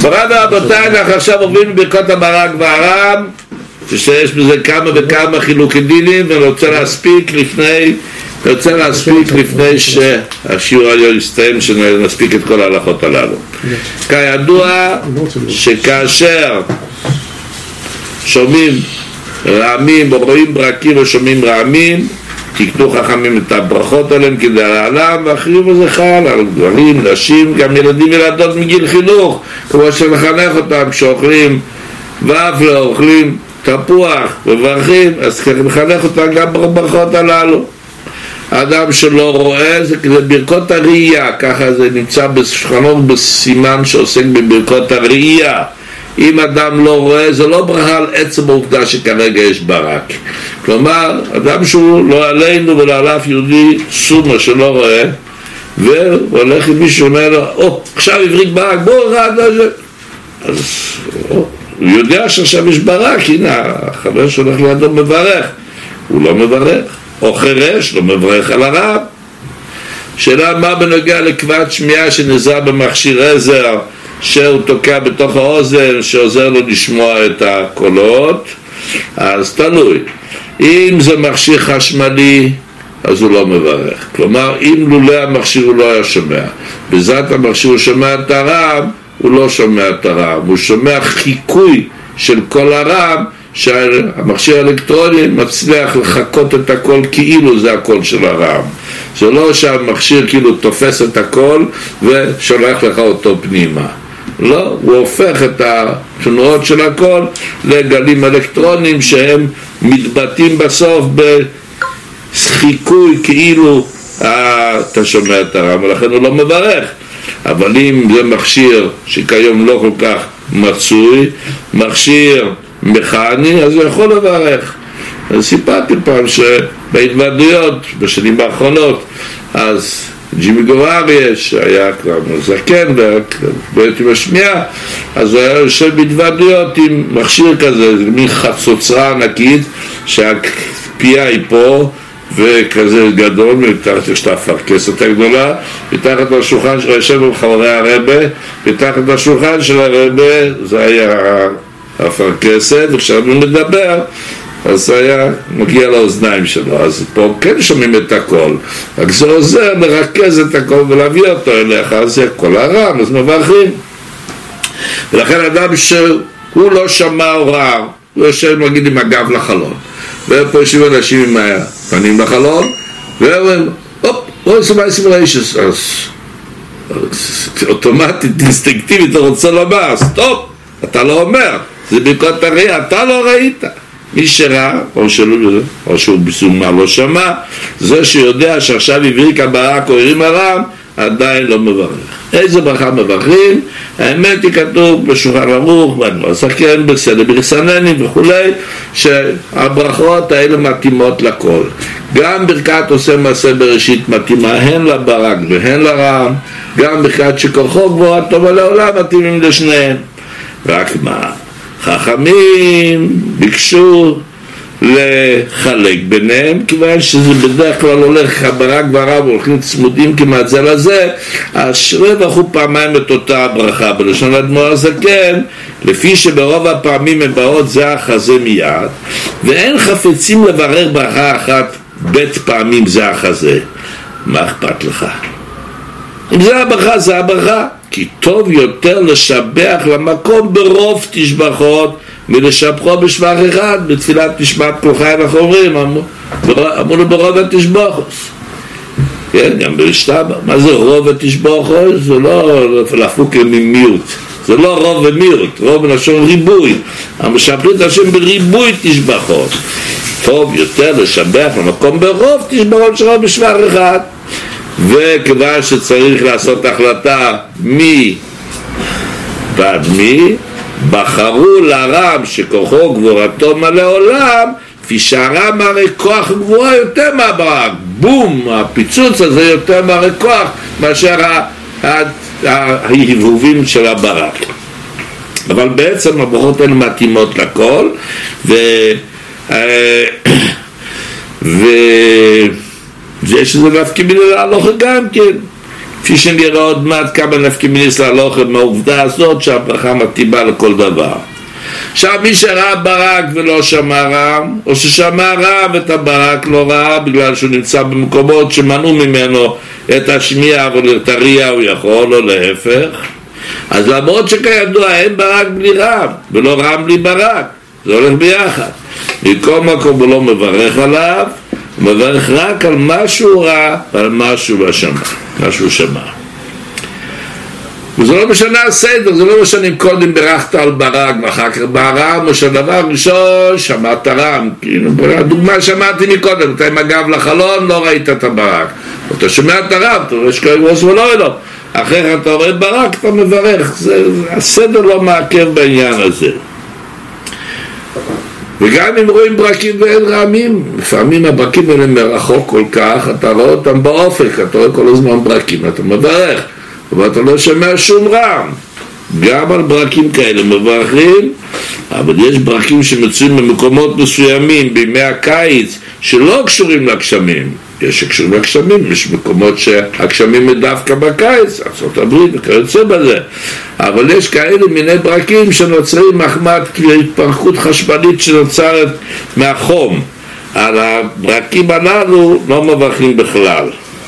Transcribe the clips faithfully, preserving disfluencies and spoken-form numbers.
מורד רבותיי, אנחנו עכשיו עוברים בברכות הברק והרם, שיש בזה כמה וכמה חילוקי דינים, ואני רוצה להספיק לפני אני רוצה להספיק לפני שהשיעור היום יסתיים, שנספיק את כל ההלכות הללו. כידוע שכאשר שומעים רעמים או רואים ברקים ושומעים רעמים, תקנו חכמים את הברכות עליהם כדי להעלם, והחיוב הזה חל על גברים, נשים, גם ילדים וילדות מגיל חינוך, כמו שמחנך אותם כשאוכלים ופלה, אוכלים תפוח וברכים, אז מחנך אותם גם בברכות הללו. האדם שלא רואה, זה כזה ברכות הראייה, ככה זה נמצא בשולחנות בסימן שעוסק בברכות הראייה. אם אדם לא רואה, זה לא ברכה על עצם העובדה שכרגע יש ברק. כלומר, אדם שהוא לא עלינו ולא עליו יהודי סומה שלא רואה, והוא הולך עם מישהו שאומר לו, או, עכשיו הבריק ברק, בואו רד על זה. אז או, הוא יודע שעכשיו יש ברק, הנה, החבר שהולך לידו מברך, הוא לא מברך. או חרש, לא מברך על הרב. שאלה מה בנוגע לכבד שמיעה שנעזר במכשיר עזר שהוא תוקע בתוך האוזן שעוזר לו לשמוע את הקולות, אז תלוי. אם זה מכשיר חשמלי אז הוא לא מברך, כלומר אם לולא המכשיר הוא לא היה שומע, בעזרת המכשיר הוא שומע את הרב, הוא לא שומע את הרב, הוא שומע חיקוי של כל הרב, שהמכשיר האלקטרוני מצליח לחכות את הכל כאילו זה הכל של הרב. זה לא שהמכשיר כאילו תופס את הכל ושולח לך אותו פנימה, לא, הוא הופך את התנועות של הכל לגלים אלקטרוניים שהם מתבטאים בסוף בחיקוי כאילו אתה שומע את הרב, ולכן הוא לא מברך. אבל אם זה מכשיר שכיום לא כל כך מצוי, מכשיר מכני, אז הוא יכול לברך. אז סיפרתי פעם שבהתוועדויות בשנים האחרונות, אז ג'ימי גוררי שהיה כבר זקן ובעצם השמיעה, אז הוא היה יושב בהתוועדויות עם מכשיר כזה, מין חצוצרה ענקית שהפייה היא פה וכזה גדול, מתחת יש את האפרכסת הגדולה, מתחת לשולחן של יושב עם חברי הרבה, מתחת לשולחן של הרבה זה היה האפרכסת, וכשאנו מדבר אז זה היה מגיע לאוזניים שלו, אז פה כן שומעים את הכל, רק זה עוזר לרכז את הכל ולהביא אותו אליך, אז זה כל הרם, אז מברכים. ולכן אדם שהוא לא שמע הוראה, הוא יושב נגיד עם הגב לחלון, ופה יושבים אנשים עם הפנים לחלון, ואומרים, הופ, בואו נשמע סימוליישס, אז אוטומטית, אינסטינקטיבית, אתה רוצה לומר, סטופ, אתה לא אומר, זה ברכות הראייה, אתה לא ראית. מי שראה, או, שלא, או שהוא בסומה לא שמע, זה שיודע שעכשיו הבריק הברק או הרים הרם, עדיין לא מברך. איזה ברכה מברכים? האמת היא כתוב בשולחן ערוך, ואני סכן בסדר ברסננים וכולי, שהברכות האלה מתאימות לכל. גם ברכת עושה מעשה בראשית מתאימה הן לברק והן לרם, גם ברכת שכוחו גבוה טובה לעולם מתאימים לשניהם. רק מה? חכמים ביקשו לחלק ביניהם, כיוון שזה בדרך כלל הולך הברק והרב הולכים צמודים כמעט זה לזה, אז רווח הוא פעמיים את אותה הברכה. בלשון האדמו"ר הזקן, לפי שברוב הפעמים הם באות זה אחזה מיד, ואין חפצים לברר ברכה אחת בית פעמים זה אחזה. מה אכפת לך? אם זה הברכה זה הברכה, כי טוב יותר לשבח למקום ברוב תשבחות מלשבחו בשבח אחד. בתפילת נשמת כל חי אנחנו אומרים, אמרו לו ברוב התשבחות, כן, גם בשתבא. מה זה רוב התשבחות? זה לא לפוק ממיעוט, זה לא רוב ומיעוט, רוב מלשון ריבוי, המשבחים את השם בריבוי תשבחות. טוב יותר לשבח למקום ברוב תשבחות שלו בשבח אחד. וכיוון שצריך לעשות החלטה מי בעד מי, בחרו לרם שכוחו גבורתו מלא עולם, כפי שהרם הרי כוח גבורה יותר מהברק. בום, הפיצוץ הזה יותר מהרי כוח מאשר ההבהובים של הברק. אבל בעצם הברכות האלה מתאימות לכל, ו... ו... זה שזה להפקים מן ההלכה גם כן, כפי שנראה עוד מעט כמה נפקא מינה להלכה מהעובדה הזאת שהברכה מתאימה לכל דבר. עכשיו מי שראה ברק ולא שמע רעם, או ששמע רעם ואת הברק לא ראה בגלל שהוא נמצא במקומות שמנעו ממנו את השמיעה ואת הראייה הוא יכול, או להפך, אז למרות שכידוע אין ברק בלי רעם ולא רעם בלי ברק, זה הולך ביחד. מכל מקום הוא לא מברך עליו, הוא מברך רק על מה שהוא ראה ועל מה שהוא שמע, מה שהוא שמע. וזה לא משנה הסדר, זה לא משנה אם קודם ברכת על ברק ואחר כך ברעם, או שהדבר ראשון שמעת רעם. הדוגמה שמעתי מקודם, אתה עם הגב לחלון לא ראית את הברק, אתה שומע את הרעם, אתה רואה שקוראים ראש ולא אלו, אחר כך אתה רואה ברק, אתה מברך. זה, הסדר לא מעכב בעניין הזה. וגם אם רואים ברקים ואין רעמים, לפעמים הברקים האלה מרחוק כל כך, אתה רואה אותם באופק, אתה רואה כל הזמן ברקים, אתה מברך, אבל אתה לא שומע שום רעם. גם על ברקים כאלה מברכים, אבל יש ברקים שמצויים במקומות מסוימים בימי הקיץ שלא קשורים לגשמים. יש שקשורים לגשמים, יש מקומות שהגשמים הם דווקא בקיץ, ארצות הברית וכיוצא בזה, אבל יש כאלה מיני ברקים שנוצרים מחמת התפרקות חשמלית שנוצרת מהחום. על הברקים הללו לא מברכים בכלל.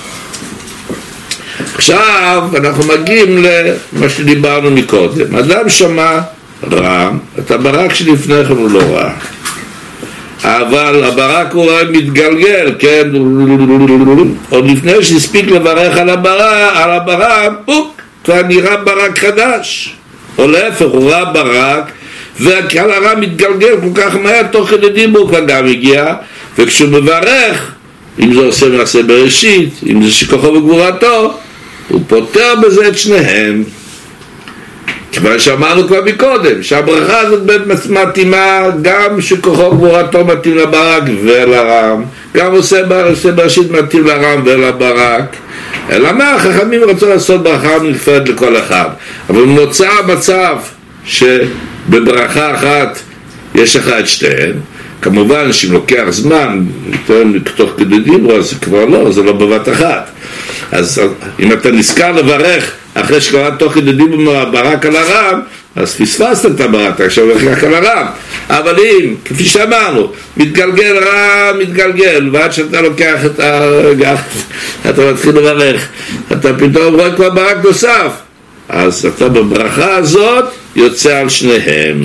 עכשיו אנחנו מגיעים למה שדיברנו מקודם. אדם שמע רעם, את הברק שלפני כן הוא לא ראה, אבל הברק הוא מתגלגל, כן, עוד לפני שהספיק לברך על הברק, על הברק, פוק, כבר נראה ברק חדש, או להפך, הוא ראה ברק, והקהל הרע מתגלגל כל כך מהר, תוך כדי דיבור כבר גם הגיע, וכשהוא מברך, אם זה עושה מעשה בראשית, אם זה שכוחו וגבורתו, הוא פותר בזה את שניהם. כיוון שאמרנו כבר מקודם שהברכה הזאת באמת מתאימה גם שכוחו גבורתו מתאים לברק ולרעם, גם עושה בראשית מתאים לרעם ולברק. אלא מה, החכמים רצו לעשות ברכה נפרדת לכל אחד, אבל נוצר מצב שבברכה אחת יש לך את שתיהן. כמובן שאם לוקח זמן תוך כדי דיבור, אז כבר לא, זה לא בבת אחת. אז אם אתה נזכר לברך אחרי שקראת תוך כדי דיבור ברק על הרעם, אז פספסת את הברק, עכשיו רק על הרעם. אבל אם, כפי שאמרנו, מתגלגל רעם, מתגלגל, ועד שאתה לוקח את הרגע, אתה מתחיל לברך, אתה פתאום רואה כבר ברק נוסף, אז אתה בברכה הזאת יוצא על שניהם.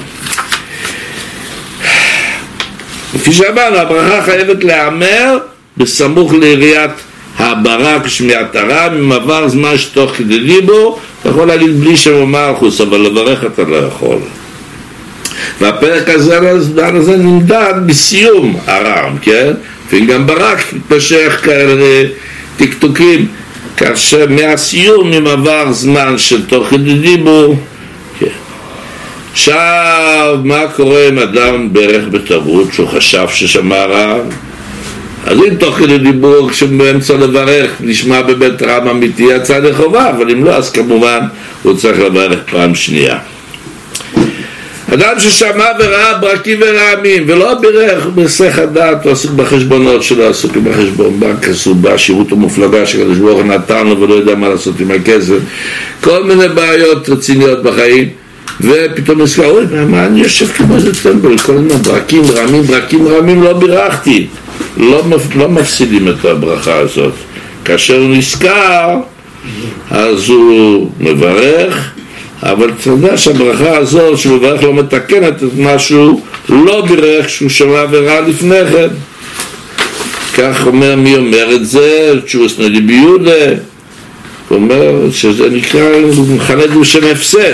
כפי שאמרנו, הברכה חייבת להיאמר בסמוך ליריית הברק שמיעת הרעם. אם עבר זמן שתוך כדי דיבור, אתה יכול להגיד בלי שם מלכוס, אבל לברך אתה לא יכול. והפרק הזה, הזה נמדד בסיום הרעם, כן? וגם ברק מתמשך כאלה תקתוקים, כאשר מהסיום אם עבר זמן של תוך כדי דיבור, כן. עכשיו, מה קורה אם אדם ברך בטעות שהוא חשב ששמע רעם? אז אם תוך כדי דיבור כשבאמצע לברך נשמע בבית רעם אמיתי, יצא לחובה, אבל אם לא, אז כמובן הוא צריך לברך פעם שנייה. אדם ששמע וראה ברקים ורעמים ולא בירך בסך הדעת, הוא עסוק בחשבונות שלו, עסוק בחשבון בנק, עסוק בשירות המופלגה שקדוש ברוך הוא נתן לו ולא יודע מה לעשות עם הכסף, כל מיני בעיות רציניות בחיים, ופתאום נזכר, אוי, מה אני יושב כמו איזה טמבל, כל מיני ברקים רעמים, ברקים רעמים לא בירכתי. לא, לא מפסידים את הברכה הזאת. כאשר הוא נזכר, אז הוא מברך, אבל אתה יודע שהברכה הזאת שהוא מברך לא מתקנת את משהו לא בירך שהוא שמע וראה לפני כן. כך אומר, מי אומר את זה? תשובות נדי ביודה, הוא אומר שזה נקרא מכנה דושם הפסד.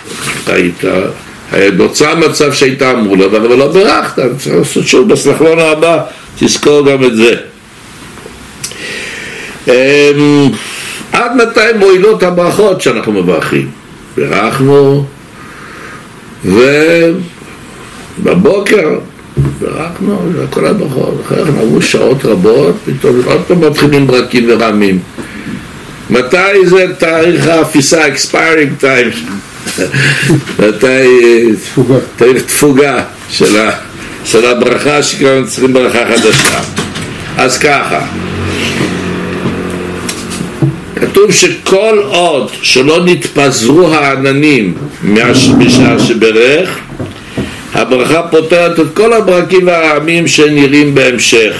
נוצר מצב שהיית אמרו לו, אבל לא בירכת, צריך לעשות שוב בסלחלון הבא, תזכור גם את זה. עד מתי מועילות הברכות שאנחנו מברכים? ברכנו, ובבוקר ברכנו, כל הברכות, אחרי כן עברו שעות רבות, פתאום עוד פעם מתחילים ברקים ורעמים. מתי זה תאריך האפיסה, expiring time? מתי תאריך תפוגה של ה... של הברכה שכבר צריכים ברכה חדשה. אז ככה, כתוב שכל עוד שלא נתפזרו העננים משעה שברך, הברכה פותרת את כל הברקים והרעמים שנראים בהמשך.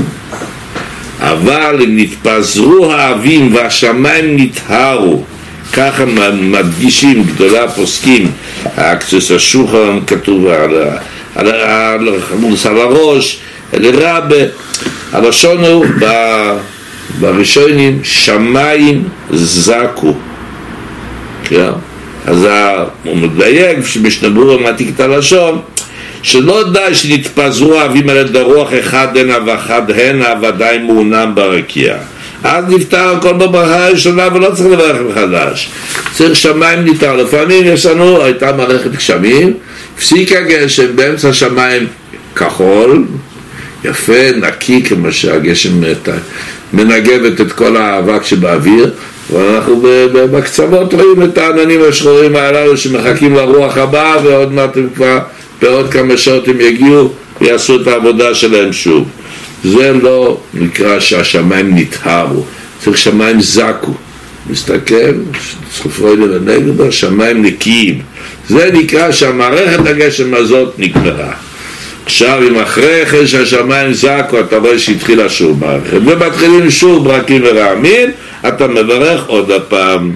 אבל אם נתפזרו האבים והשמיים נטהרו, ככה מדגישים גדולי הפוסקים, האקצוס השוחרן כתוב על, על, על, על הראש, לרבה, הלשון הוא בראשונים שמיים זקו, כן? אז הוא מדייק שמשתברו ומעתיק את הלשון, שלא די שנתפזרו האבים על ידי רוח אחד הנה ואחד הנה ודאי מעונם ברקיע, אז נפטר הכל בברכה הראשונה ולא צריך לברך מחדש, צריך שמיים נטהר. לפעמים יש לנו, הייתה מערכת גשמים, הפסיק הגשם באמצע שמיים כחול יפה, נקי, כמו שהגשם מנגבת את כל האבק שבאוויר, ואנחנו בקצוות רואים את העננים השחורים הללו שמחכים לרוח הבאה, ועוד מעט הם כבר בעוד כמה שעות הם יגיעו ויעשו את העבודה שלהם שוב. זה לא נקרא שהשמיים נטהרו, צריך שמיים זקו. מסתכל, סופוי לנגבר, שמיים נקיים. זה נקרא שהמערכת הגשם הזאת נגמרה. עכשיו אם אחרי כן שהשמיים זקו אתה רואה שהתחילה שוב מערכת ומתחילים שוב ברקים ורעמים, אתה מברך עוד הפעם.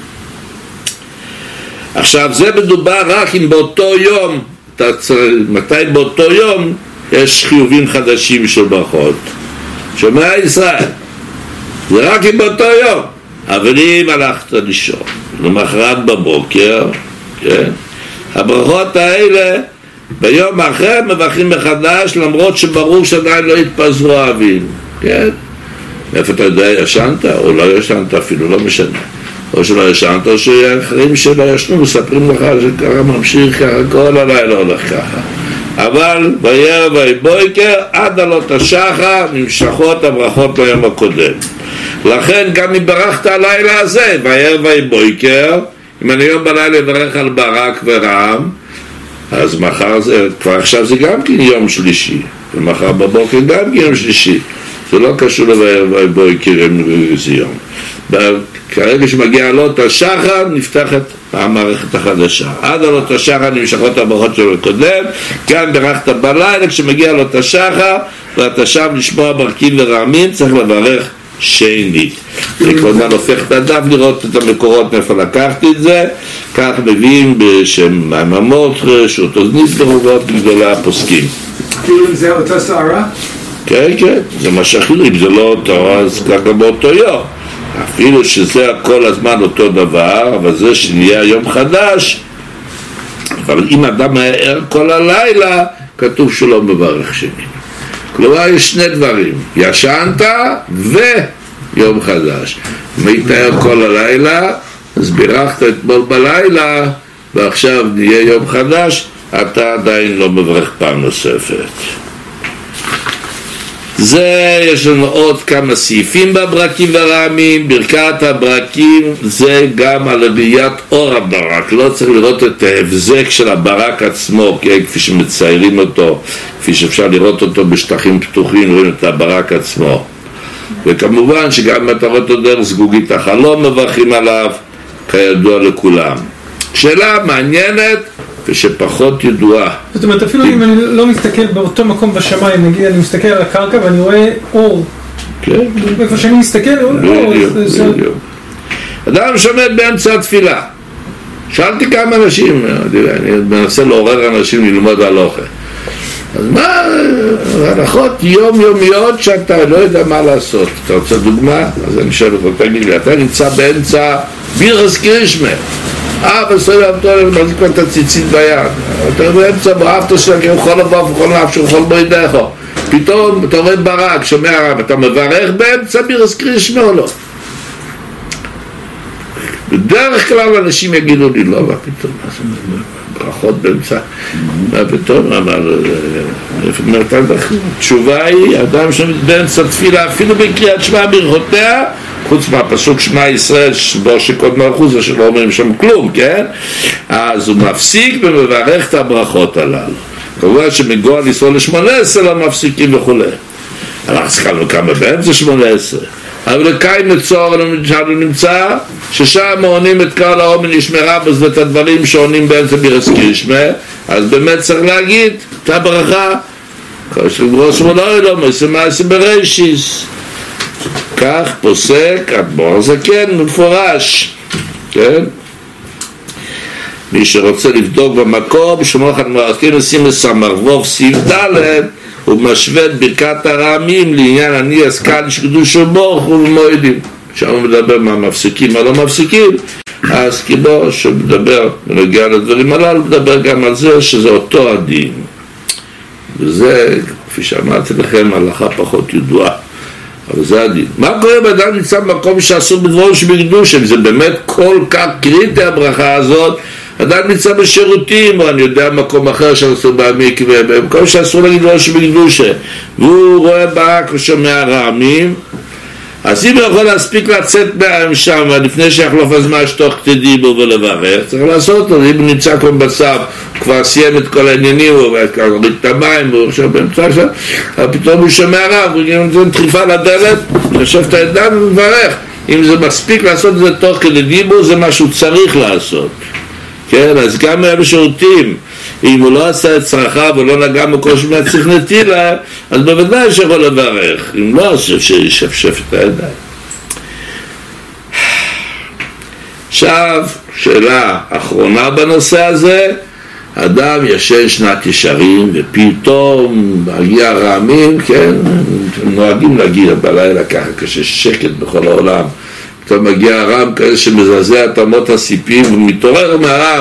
עכשיו זה מדובר רק אם באותו יום, מתי באותו יום יש חיובים חדשים של ברכות. שומע ישראל, זה רק אם באותו יום. אבל אם הלכת לישון למחרת בבוקר, כן? הברכות האלה ביום אחר מברכים מחדש, למרות שברור שעדיין לא התפזרו האבים, כן? איפה אתה יודע, ישנת או לא ישנת, אפילו לא משנה, או שלא ישנת או שאחרים שלא ישנו מספרים לך שככה ממשיך ככה כל הלילה הולך ככה. אבל בערב ויבויקר עד עלות השחר נמשכות הברכות ליום הקודם. לכן גם אם ברכת הלילה הזה בערב ויבויקר, אם אני יום בלילה אברך על ברק ורעם, אז מחר זה, כבר עכשיו זה גם כן יום שלישי, ומחר בבוקר גם כן יום שלישי, זה לא קשור לבערב ויבויקר זה יום. כרגע שמגיע עלות השחר נפתחת המערכת החדשה, עד עלות השחר נמשכות הברכות של הקודם. גם ברכת בלילה, כשמגיע עלות השחר ואתה שם לשמוע ברקים ורעמים, צריך לברך שנית. וכמובן הופך את הדף לראות את המקורות מאיפה לקחתי את זה, כך מביאים בשם מהממות רשות אוזנית ברובות בגדולי הפוסקים. כאילו אם זה אותה סערה? כן, כן, זה מה שאחרים, זה לא אותו, אז ככה באותו יום, אפילו שזה כל הזמן אותו דבר, אבל זה שנהיה יום חדש. אבל אם אדם היה ער כל הלילה, כתוב שלא מברך שני. כלומר יש שני דברים, ישנת ויום חדש. אם היית ער כל הלילה, אז בירכת אתמול בלילה ועכשיו נהיה יום חדש, אתה עדיין לא מברך פעם נוספת. זה, יש לנו עוד כמה סעיפים בברקים והרעמים. ברכת הברקים זה גם על עליית אור הברק, לא צריך לראות את ההבזק של הברק עצמו, כן? כפי שמציירים אותו, כפי שאפשר לראות אותו בשטחים פתוחים, רואים את הברק עצמו. וכמובן שגם מטרות דרך זגוגית החלום מברכים עליו, כידוע לכולם. שאלה מעניינת ושפחות ידועה. זאת אומרת, אפילו אם אני לא מסתכל באותו מקום בשמיים, נגיד אני מסתכל על הקרקע ואני רואה אור, כן? איפה שאני מסתכל, אור. אדם שעומד באמצע התפילה, שאלתי כמה אנשים, אני מנסה לעורר אנשים ללמוד הלכה, אז מה, הלכות יום יומיות שאתה לא יודע מה לעשות. אתה רוצה דוגמה? אז אני שואל אותו, תגיד לי, אתה נמצא באמצע בירס קרישמה, אה, בסדר, אתה מחזיק את הציצית ביד, אתה באמצע באהבת שלך, יכול לבוא וכל נפש, יכול בו ידך, פתאום אתה רואה ברק, שומע רב, אתה מברך באמצע בירס קרישמה או לא? בדרך כלל אנשים יגידו לי, לא, מה פתאום, ברכות באמצע, מה פתאום, אבל התשובה היא, אדם שבאמצע תפילה, אפילו בקריאת שמע ברכותיה, חוץ מהפסוק שמע ישראל, בו שקוד מלכות, זה שלא אומרים שם כלום, כן? אז הוא מפסיק ומברך את הברכות הללו. כמובן שמגוע לישראל לשמונה עשרה לא מפסיקים וכו'. אנחנו צריכים כמה באמצע שמונה עשרה. אבל לקיים לצור נמצא ששם עונים את כל האומן ישמרה בו ואת הדברים שעונים באמצע בירס קישמה, אז באמת צריך להגיד את הברכה ראש מולוי לא מסמאס בראשיס. כך פוסק אדמו"ר הזקן מפורש, כן? מי שרוצה לבדוק במקום שמוכן מרקים לשים לסמרבוב סעיף ד' הוא משווה את ברכת הרעמים לעניין אני עסקן שקדוש ובורך ובמועדים, שם הוא מדבר מה מפסיקים מה לא מפסיקים, אז כמו שמדבר בנוגע לדברים הללו מדבר גם על זה שזה אותו הדין, וזה כפי שאמרתי לכם הלכה פחות ידועה, אבל זה הדין. מה קורה באדם נמצא במקום שאסור בדברו שבקדושה, זה באמת כל כך קריטי הברכה הזאת, אדם נמצא בשירותים, או אני יודע מקום אחר שאסור במקווה, במקום שאסור להגיד דברו שבקדושה, והוא רואה ברק ושומע רעמים, אז אם הוא יכול להספיק לצאת מהם שם לפני שיחלוף הזמן שתוך כדי בו ולברך, צריך לעשות אותו. אם הוא נמצא כמו בצו, הוא כבר סיים את כל העניינים, הוא הוריד את המים, הוא עכשיו באמצע שם, אבל פתאום הוא שומע רב, הוא נותן דחיפה לדלת, יושב את הידיים ומברך. אם זה מספיק לעשות את זה תוך כדי דיבור, זה מה שהוא צריך לעשות. כן, אז גם היה בשירותים, אם הוא לא עשה את צרכיו ולא נגע מקוש מהצריך נטילה, אז בוודאי שיכול לברך, אם לא, אז שישפשף את הידיים. עכשיו, שאלה אחרונה בנושא הזה, אדם ישן שנת ישרים ופתאום מגיע רעמים, כן, נוהגים להגיע בלילה ככה כששקט בכל העולם, פתאום מגיע רעם כזה שמזעזע את אמות הסיפים ומתעורר מהרעם,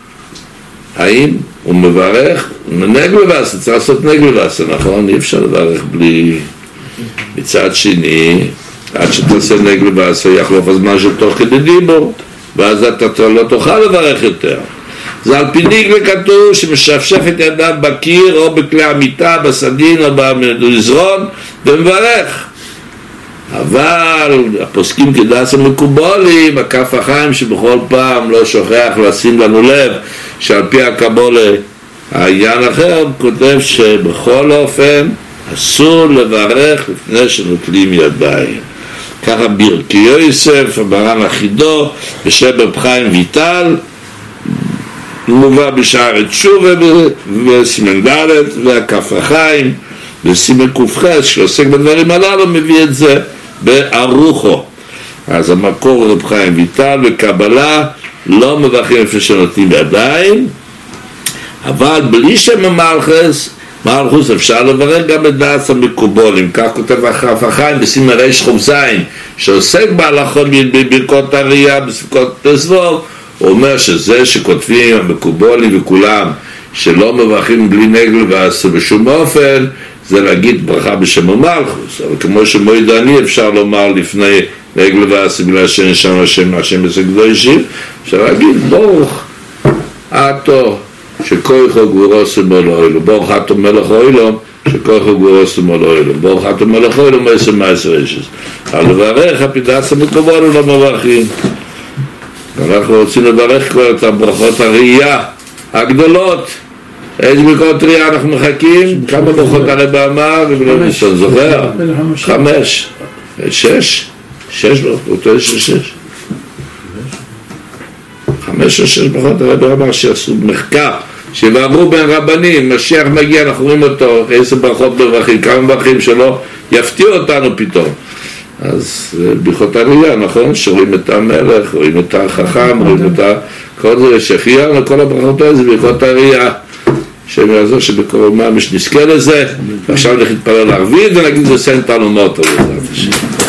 האם הוא מברך? נגל ועשה, צריך לעשות נגל ועשה, נכון? אי אפשר לברך בלי... מצד שני, עד שתעשה נגל ועשה יחלוף הזמן של תוך כדי דיבור, ואז אתה לא תוכל לברך יותר. זה על פי נגלה כתוב שמשפשף את ידיו בקיר או בכלי המיטה, בסדין או במזרון ומברך. אבל הפוסקים כדאס המקובולים, הכף החיים שבכל פעם לא שוכח לשים לנו לב שעל פי הקבולה העניין אחר כותב שבכל אופן אסור לברך לפני שנוטלים ידיים. ככה בירקי יוסף, המרן החידו בשם רב חיים ויטל, מובא בשער תשובה בסימן ד' והכף החיים בסימן קופחס שעוסק בדברים הללו מביא את זה בערוכו. אז המקור רב חיים ויטל וקבלה לא מברכים לפני שנותנים ידיים, אבל בלי שם המלכס מלכוס אפשר לברך גם את דעת המקובולים. כך כותב הכף החיים בסימן ריש חובזין שעוסק בהלכות בברכות הראייה בספקות תסבוב, הוא אומר שזה שכותבים המקובולים וכולם שלא מברכים בלי נגל ועשה בשום אופן זה להגיד ברכה בשם המלכוס, אבל כמו שמוידני אפשר לומר לפני נגל ועשה בגלל שאין שם השם השם בסק קדושים, אפשר להגיד ברוך אתו שכויכו גבורוסו מולוילו, ברוך אתו מלך אוילום שכויכו גבורוסו מולוילו, ברוך אתו מלך אוילום מעשר מעשר רשס. אבל לברך הפדס המקובולים לא מברכים. אנחנו רוצים לברך כבר את הברכות הראייה הגדולות. איזה ברכות ראייה אנחנו מחכים? כמה ברכות הרב אמר? חמש. זוכר? חמש. שש? שש ברכות, יש שש. חמש או שש ברכות הרב אמר שעשו מחקר, שבאמרו בין רבנים, משיח מגיע, אנחנו רואים אותו, איזה ברכות בברכים, כמה ברכות שלא יפתיעו אותנו פתאום. אז ברכות הראייה, נכון? שרואים את המלך, רואים את החכם, רואים את כל זה, שחיינו, כל הברכות האלה זה ברכות הראייה. שם יעזור שבקרוב ממש נזכה לזה, ועכשיו נתפלל לערבית ונגיד זה סנטה לומות.